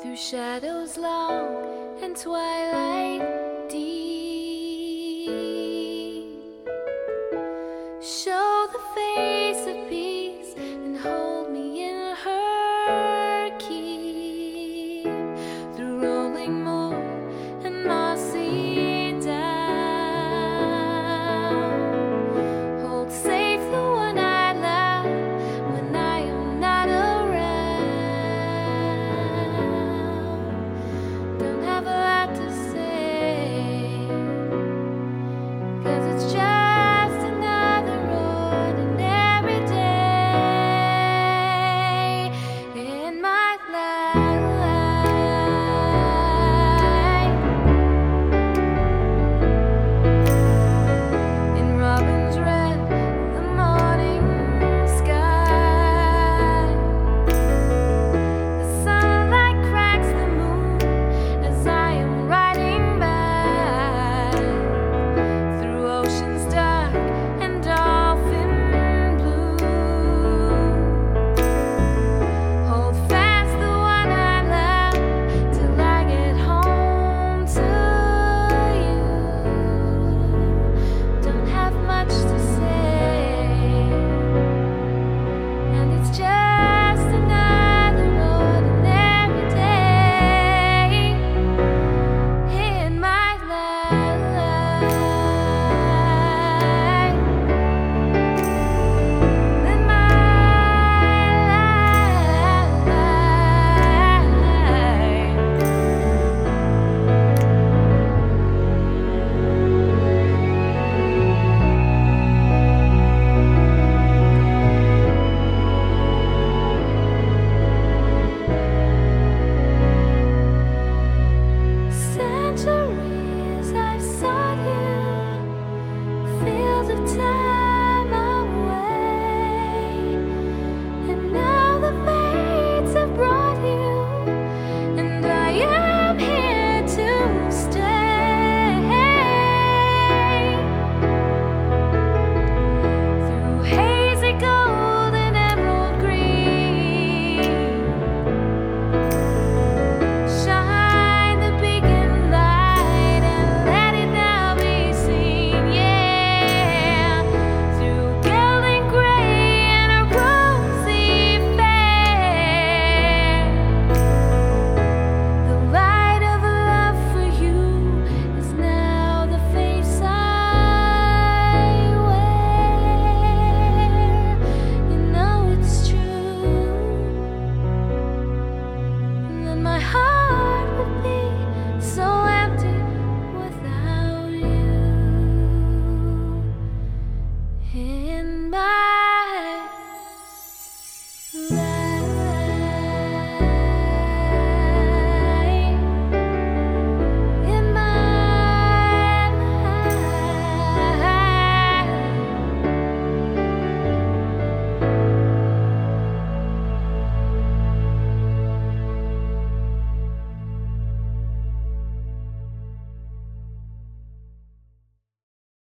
through shadows long and twilight deep. Show the face of peace and hold me in her keep. Through rolling moor and mossy down, hold safe the one I love when I am not around. Don't have a lot to say, 'cause it's just another ordinary day in my life. In robin's red, the morning sky, the sunlight cracks the moon as I am riding by through oceans dark and dolphin blue. Hold fast the one I love till I get home to you. Don't have much to say, and it's just another ordinary day in my life. In my centuries I sought you, fields of time away, and now the fates have brought you, and I am here to stay. Through hazy gold and emerald green, shine the beacon light and let it now be seen. Yeah, through gilding gray and a rosy fair, the light of love for you is now the face I wear. You know it's true, and then my heart would be so empty without you in my